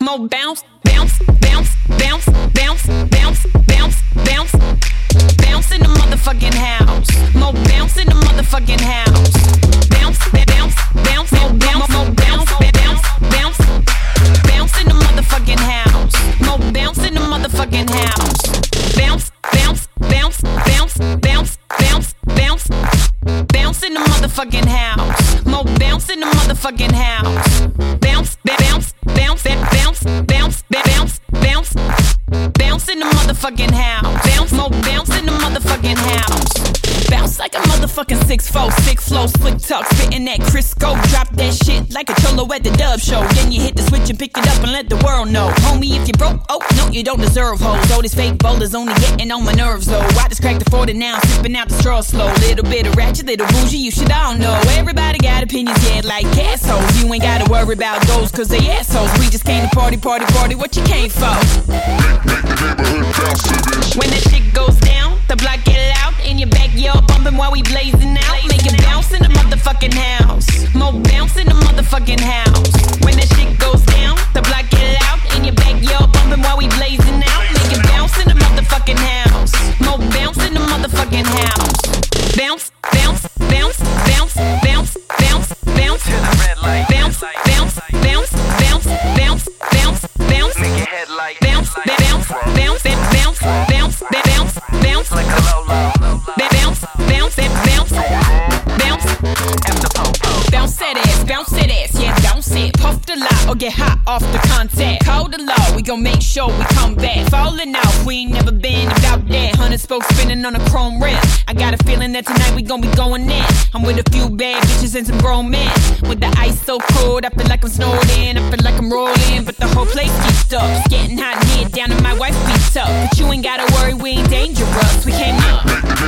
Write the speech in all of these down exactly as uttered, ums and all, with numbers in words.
more bounce, bounce, bounce, bounce, bounce, bounce, bounce, bounce, bounce in the motherfucking house. More bounce in the motherfucking house. Bounce, bounce, bounce, more bounce, more bounce, bounce, bounce, bounce in the motherfucking house. More bounce in the motherfucking house. Bounce, bounce, bounce, bounce, bounce, bounce, bounce, bounce in the motherfucking house. More bounce in the motherfucking house. Bounce, bounce, bounce, bounce, bounce, bounce, bounce, bounce in the motherfucking house. Bounce, more bounce in the motherfucking house. Bounce like a motherfucking six four, six flow, slick talk, spitting that Crisco. Drop that shit like a cholo at the dub show. Then you hit the switch and pick it up and let the world know. Homie, if you broke, oh, no, you don't deserve hoes. All this fake bowlers only getting on my nerves, though. I just cracked the forty now, sipping out the straw slow. Little bit of ratchet, little bougie, you should all know. Everybody got opinions, yeah, like assholes. You ain't gotta worry about those, cause they assholes. We just came to party, party, party, what you came for? When that shit goes down, the block get loud. In your backyard bumping while we blazing out. Make it bounce in the motherfucking house. More bounce in the motherfucking house. When that shit goes down, the block get loud. In your backyard bumping while we blazing out. Make it bounce in the motherfucking house. More bounce in the motherfucking house. Bounce, bounce, bounce, bounce, bounce, bounce, bounce, to the red light. Bounce, bounce, bounce, bounce, bounce, bounce, bounce, Make your head light. bounce, bounce, bounce, bounce, bounce, bounce, bounce, Like a low low. bounce, bounce, bounce, bounce, After po-po. bounce that ass, bounce that ass, yeah, bounce it. Puff the lot or get hot off the contact. Call the law, we gon' make sure we come back. Falling out, we ain't never been about that. Hundred spokes spinning on a chrome rim. I got a feeling that tonight we gon' be going in. I'm with a few bad bitches and some grown men. With the ice so cold, I feel like I'm snowed in. I feel like I'm rolling, but the whole place keeps up. It's getting hot in here, down to my wife beats up. But you ain't gotta worry, we ain't dangerous. We came up.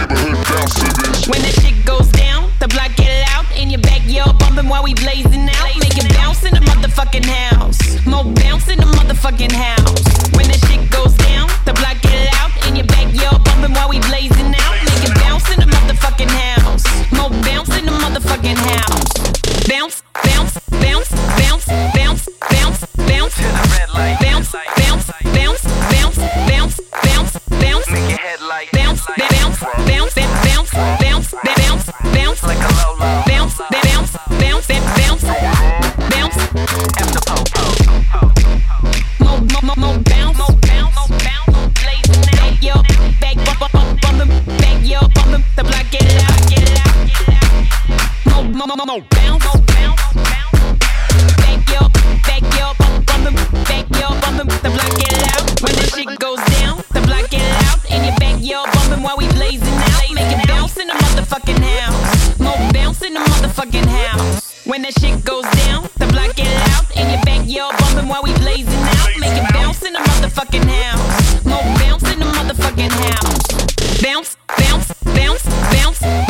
When that shit goes down, the block get loud. In your backyard bumping while we blazing out. Make it bounce in the motherfucking house. More bounce in the motherfucking house. When that shit goes down, the block get loud. In your backyard bumping while we blazing out. Make it bounce in the motherfucking house. More bounce in the motherfucking house. Bounce, bounce, bounce, bounce, bounce, bounce, bounce, To the red light. bounce, bounce, bounce, bounce, bounce, bounce, bounce, Make your head light. bounce, bounce, bounce, bounce, bounce, bounce, bounce, Like a low low. bounce, bounce, bounce, bounce, bounce, After po-po. more, more, more bounce, more bounce, more bounce, blazing out, yo, back, bump, bump, bump, bumpin', back, yo, bumpin', the block get loud, get loud, get loud, more, more, more, more bounce, more bounce, bounce, back, yo, back, yo, bump, bumpin', back, yo, bumpin', the block get loud. When this shit goes down, the block get loud. In your backyard bumping while we blazing out. Make it bounce in the motherfucking house. More bounce in the motherfucking house. When that shit goes down, the block get loud. In your backyard bumping while we blazing out. Make it bounce in the motherfucking house. More bounce in the motherfucking house. Bounce, bounce, bounce, bounce,